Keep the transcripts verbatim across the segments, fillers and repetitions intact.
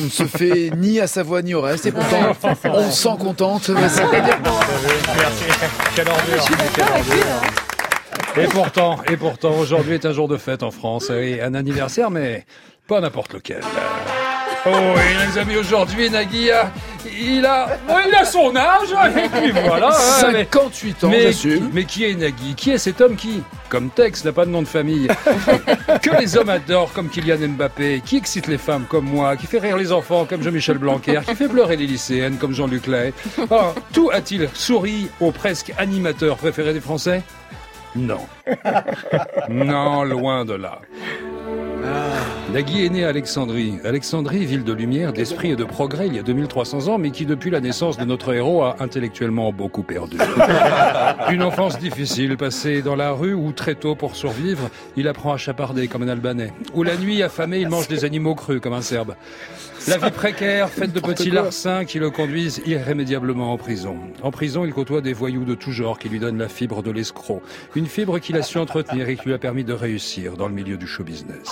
ne se fait ni à sa voix ni au reste. Et pourtant, on se sent contente. Merci. Quelle ordure. Quelle ordure. Et pourtant, et pourtant, aujourd'hui est un jour de fête en France. Et un anniversaire, mais pas n'importe lequel. Oh, et les amis, aujourd'hui, Nagui, il a, il a son âge, et puis voilà. cinquante-huit ans, mais, j'assume. Mais qui est Nagui? Qui est cet homme qui, comme Tex, n'a pas de nom de famille? Que les hommes adorent comme Kylian Mbappé, qui excite les femmes comme moi, qui fait rire les enfants comme Jean-Michel Blanquer, qui fait pleurer les lycéennes comme Jean-Luc Lahaye. Alors, tout a-t-il souri au presque animateur préféré des Français? Non. Non, loin de là. Ah. Nagui est né à Alexandrie. Alexandrie, ville de lumière, d'esprit et de progrès il y a deux mille trois cents ans, mais qui depuis la naissance de notre héros a intellectuellement beaucoup perdu. Une enfance difficile, passée dans la rue où très tôt pour survivre, il apprend à chaparder comme un Albanais. Où la nuit, affamé, il mange des animaux crus comme un Serbe. La vie précaire, faite de petits larcins qui le conduisent irrémédiablement en prison. En prison, il côtoie des voyous de tout genre qui lui donnent la fibre de l'escroc. Une fibre qu'il a su entretenir et qui lui a permis de réussir dans le milieu du show business.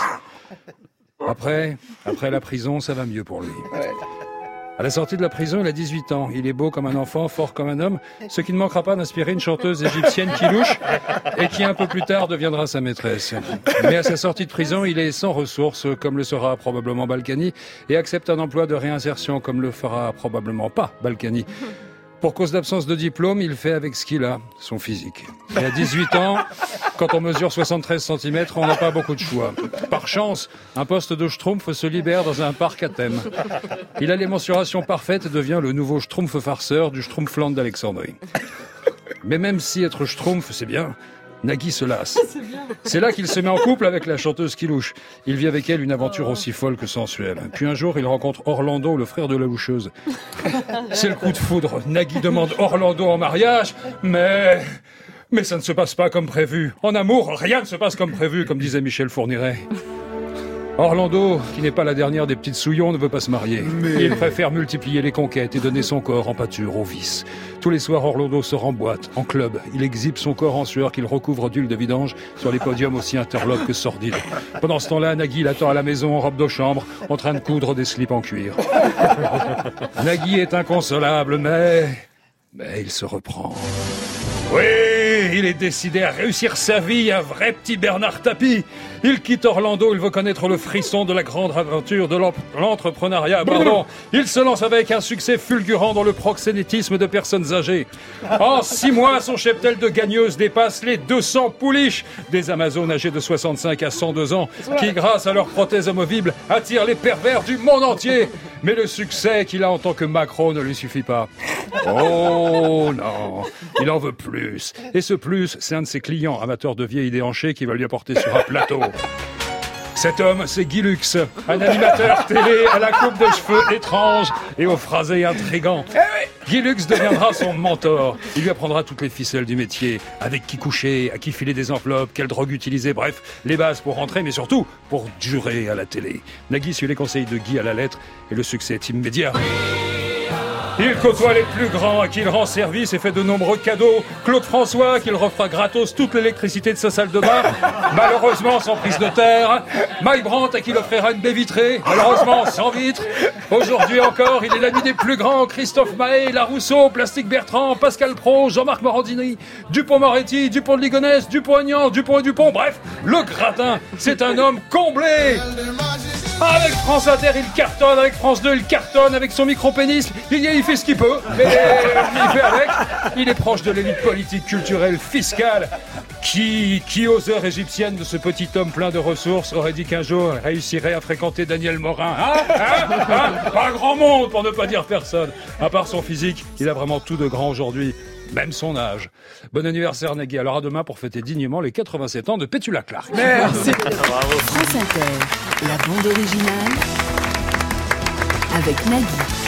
Après, après la prison, ça va mieux pour lui. À la sortie de la prison, il a dix-huit ans. Il est beau comme un enfant, fort comme un homme, ce qui ne manquera pas d'inspirer une chanteuse égyptienne qui louche et qui un peu plus tard deviendra sa maîtresse. Mais à sa sortie de prison, il est sans ressources, comme le sera probablement Balkany, et accepte un emploi de réinsertion, comme le fera probablement pas Balkany. Pour cause d'absence de diplôme, il fait avec ce qu'il a, son physique. Et à dix-huit ans, quand on mesure soixante-treize centimètres, on n'a pas beaucoup de choix. Par chance, un poste de schtroumpf se libère dans un parc à thème. Il a les mensurations parfaites et devient le nouveau schtroumpf farceur du Schtroumpfland d'Alexandrie. Mais même si être schtroumpf, c'est bien, Nagui se lasse. C'est là qu'il se met en couple avec la chanteuse qui louche. Il vit avec elle une aventure aussi folle que sensuelle. Puis un jour, il rencontre Orlando, le frère de la loucheuse. C'est le coup de foudre. Nagui demande Orlando en mariage, mais... Mais ça ne se passe pas comme prévu. En amour, rien ne se passe comme prévu, comme disait Michel Fourniret. Orlando, qui n'est pas la dernière des petites souillons, ne veut pas se marier. Mais... Il préfère multiplier les conquêtes et donner son corps en pâture au vice. Tous les soirs, Orlando sort en boîte, en club. Il exhibe son corps en sueur qu'il recouvre d'huile de vidange sur les podiums aussi interlopes que sordides. Pendant ce temps-là, Nagui l'attend à la maison en robe de chambre, en train de coudre des slips en cuir. Nagui est inconsolable, mais... Mais il se reprend. Oui, il est décidé à réussir sa vie, un vrai petit Bernard Tapie. Il quitte Orlando, il veut connaître le frisson de la grande aventure de l'entrepreneuriat. Pardon. Il se lance avec un succès fulgurant dans le proxénétisme de personnes âgées. En six mois, son cheptel de gagneuses dépasse les deux cents pouliches des Amazones âgées de soixante-cinq à cent deux ans, qui, grâce à leurs prothèses amovibles, attirent les pervers du monde entier. Mais le succès qu'il a en tant que Macron ne lui suffit pas. Oh non, il en veut plus. Et ce plus, c'est un de ses clients, amateurs de vieilles déhanchées, qui va lui apporter sur un plateau. Cet homme, c'est Guy Lux, un animateur télé à la coupe de cheveux étrange et au phrasé intrigant. Guy Lux deviendra son mentor. Il lui apprendra toutes les ficelles du métier, avec qui coucher, à qui filer des enveloppes, quelle drogue utiliser, bref, les bases pour rentrer, mais surtout pour durer à la télé. Nagui suit les conseils de Guy à la lettre et le succès est immédiat. Il côtoie les plus grands à qui il rend service et fait de nombreux cadeaux. Claude François, qui le refera gratos toute l'électricité de sa salle de bain, malheureusement sans prise de terre. Mike Brandt, à qui il offrira une baie vitrée, malheureusement sans vitre. Aujourd'hui encore, il est l'ami des plus grands. Christophe Maé, Larousseau, Plastique Bertrand, Pascal Pro, Jean-Marc Morandini, Dupont-Moretti, Dupont de Ligonnès, Dupont-Aignan, Dupont et Dupont. Bref, le gratin, c'est un homme comblé. Avec France Inter, il cartonne. Avec France deux, il cartonne. Avec son micro-pénis, il, il fait ce qu'il peut. Mais il fait avec. Il est proche de l'élite politique, culturelle, fiscale. Qui, qui aux heures égyptiennes de ce petit homme plein de ressources aurait dit qu'un jour il réussirait à fréquenter Daniel Morin, hein, hein, hein Pas grand monde, pour ne pas dire personne. À part son physique, il a vraiment tout de grand aujourd'hui. Même son âge. Bon anniversaire Nagui. Alors à demain pour fêter dignement les quatre-vingt-sept ans de Petula Clark. Merci. France Inter, la bande originale avec Nagui.